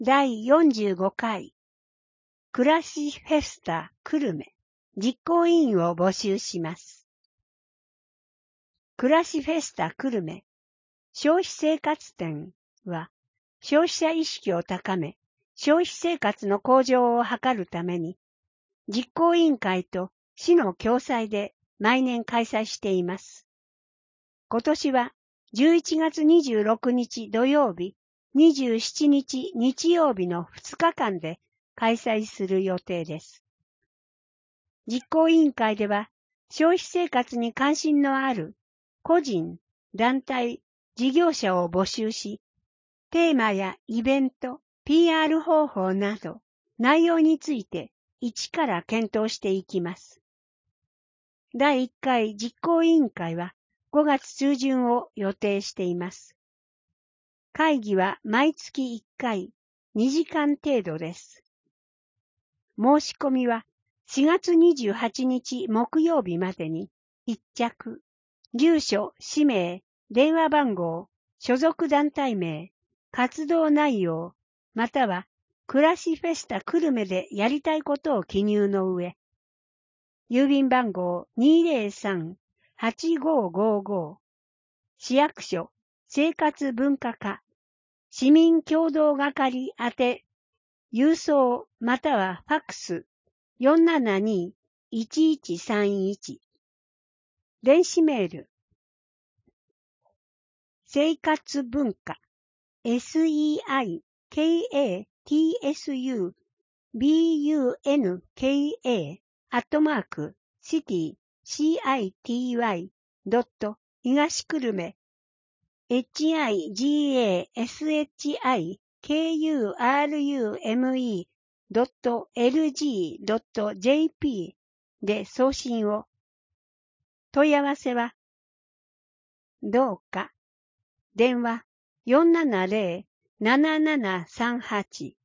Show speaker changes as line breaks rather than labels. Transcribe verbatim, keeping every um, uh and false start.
だいよんじゅうごかい暮らしフェスタ久留米実行委員を募集します。暮らしフェスタ久留米消費生活展は消費者意識を高め、消費生活の向上を図るために実行委員会と市の共催で毎年開催しています。今年はじゅういちがつにじゅうろくにち土曜日、にじゅうしちにち日曜日のふつかかんで開催する予定です。実行委員会では消費生活に関心のある個人、団体、事業者を募集し、テーマやイベント、ピーアール 方法など内容について一から検討していきます。だいいっかい実行委員会はごがつちゅうじゅんを予定しています。会議は毎月いっかいにじかん程度です。申し込みはしがつにじゅうはちにち木曜日までに一着、住所、氏名、電話番号、所属団体名、活動内容、または暮らしフェスタ久留米でやりたいことを記入の上、郵便番号 にーぜろさん はちごーごーごー、市役所生活文化課、市民協同係宛て、郵送またはファックス よんななにーいちいちさんいち、電子メール、生活文化 セイカツ アットマーク シティ シティ ドット 東久留米 ヒガシクルメ ドット エルジー ドット ジェーピー で送信を。問い合わせは、どうか。電話 よんななぜろ ななななさんはち